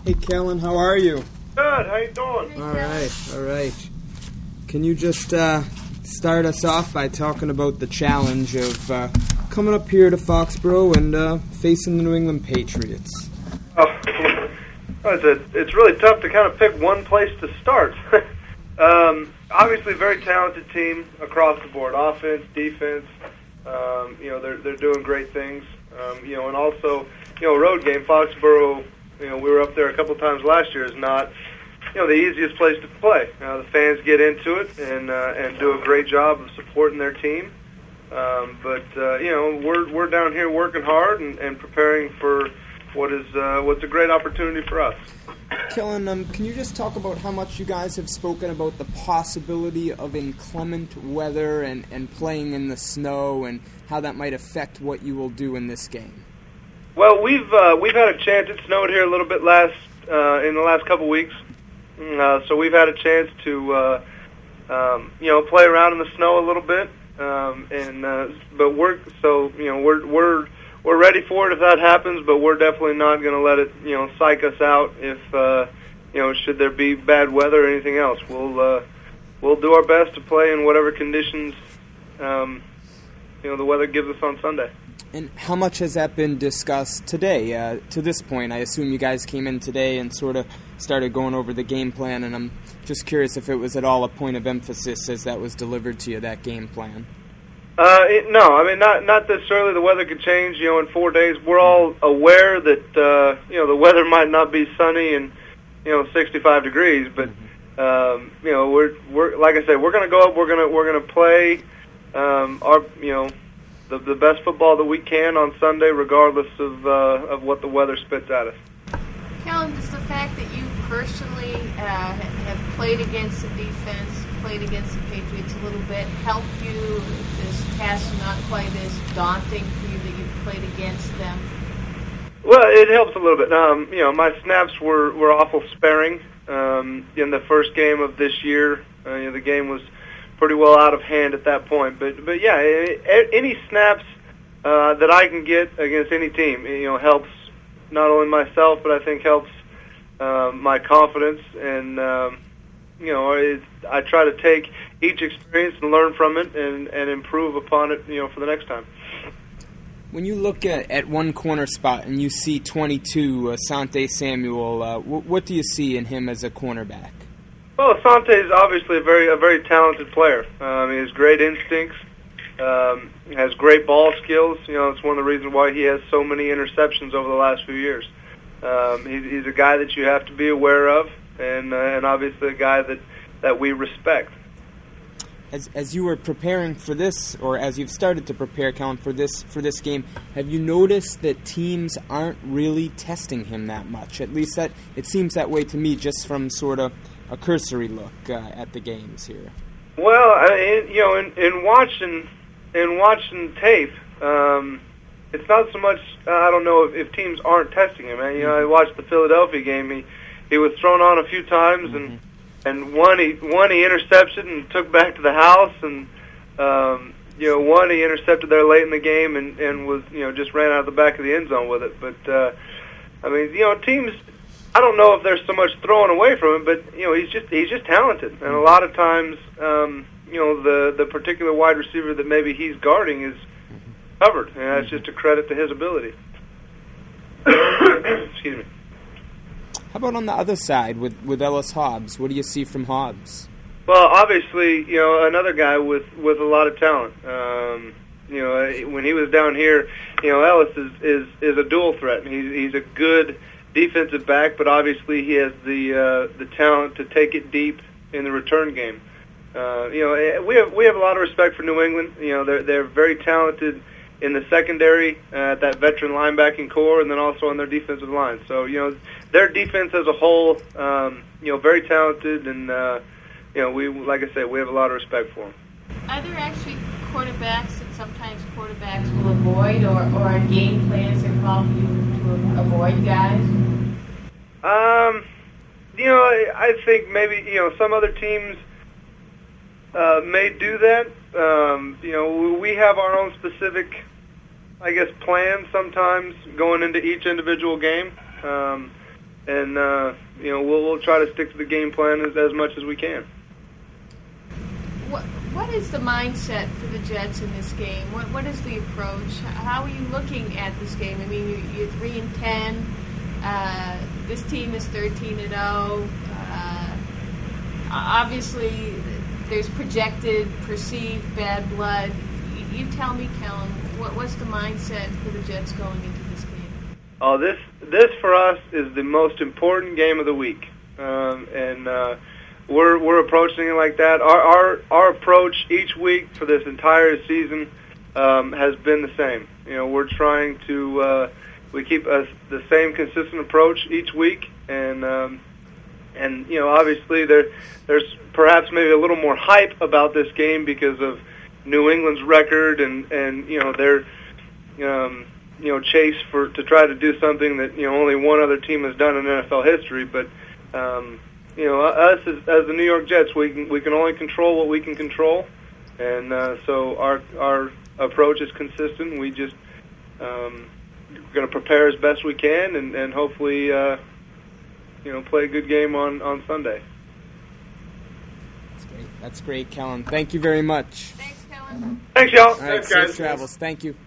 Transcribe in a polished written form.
Hey, Kellen, how are you? Good, how you doing? All right. Can you just start us off by talking about the challenge of coming up here to Foxborough and facing the New England Patriots? It's really tough to kind of pick one place to start. Obviously, very talented team across the board, offense, defense. They're doing great things. And also, a road game. Foxborough, we were up there a couple times last year. Is not, the easiest place to play. The fans get into it and do a great job of supporting their team. We're down here working hard and preparing for what's a great opportunity for us. Kellen, can you just talk about how much you guys have spoken about the possibility of inclement weather and playing in the snow and how that might affect what you will do in this game? Well, we've had a chance. It snowed here a little bit in the last couple weeks, so we've had a chance to play around in the snow a little bit, but we're ready for it if that happens, but we're definitely not going to let it, psych us out if, should there be bad weather or anything else. We'll do our best to play in whatever conditions, the weather gives us on Sunday. And how much has that been discussed today? To this point, I assume you guys came in today and sort of started going over the game plan, and I'm just curious if it was at all a point of emphasis as that was delivered to you, that game plan. No, I mean, not necessarily. The weather could change, in 4 days. We're all aware that, the weather might not be sunny and, 65 degrees, but, we're like I said, we're going to go up, we're going to play, the best football that we can on Sunday, regardless of what the weather spits at us. Kellen, does the fact that you personally have played against the defense, played against the Patriots a little bit, help you? This task is not quite as daunting for you that you've played against them? Well, it helps a little bit. My snaps were awful sparing in the first game of this year. The game was pretty well out of hand at that point. But yeah, any snaps that I can get against any team, helps not only myself, but I think helps my confidence. And I try to take each experience and learn from it and improve upon it, for the next time. When you look at one corner spot and you see 22, Asante Samuel, what do you see in him as a cornerback? Well, Asante is obviously a very talented player. He has great instincts, has great ball skills. It's one of the reasons why he has so many interceptions over the last few years. He's a guy that you have to be aware of, and obviously a guy that we respect. As you were preparing for this, or as you've started to prepare, Kellen, for this game, have you noticed that teams aren't really testing him that much? At least that it seems that way to me, just from sort of a cursory look at the games here. Well, in watching tape, it's not so much. I don't know if teams aren't testing him. I watched the Philadelphia game. He was thrown on a few times, and one he intercepted and took back to the house, and one he intercepted there late in the game and was just ran out of the back of the end zone with it. But teams. I don't know if there's so much throwing away from him, but he's just talented, and a lot of times the particular wide receiver that maybe he's guarding is covered, and that's just a credit to his ability. Excuse me. How about on the other side with Ellis Hobbs? What do you see from Hobbs? Well, obviously, another guy with a lot of talent. When he was down here, Ellis is a dual threat. He's a good defensive back, but obviously he has the talent to take it deep in the return game. We have a lot of respect for New England. They're very talented in the secondary, that veteran linebacking core, and then also on their defensive line. So their defense as a whole, very talented, and we, like I said, we have a lot of respect for them. Are there actually quarterbacks that sometimes quarterbacks will avoid, or game plans that call for you to avoid guys? I think maybe some other teams may do that. We have our own specific, I guess, plans sometimes going into each individual game. we'll try to stick to the game plan as much as we can. What is the mindset for the Jets in this game? What is the approach? How are you looking at this game? I mean, you're 3-10. This team is 13-0. Obviously, there's perceived bad blood. You tell me, Kellen, what's the mindset for the Jets going into this game? Oh, this for us is the most important game of the week, we're approaching it like that. Our approach each week for this entire season has been the same. We're trying to we keep the same consistent approach each week, and obviously there's perhaps maybe a little more hype about this game because of New England's record and their chase to try to do something that only one other team has done in NFL history, but. Us as the New York Jets, we can only control what we can control, and so our approach is consistent. We just going to prepare as best we can, and hopefully play a good game on Sunday. That's great, Kellen. Thank you very much. Thanks, Kellen. Thanks, y'all. All right, safe travels. Thank you.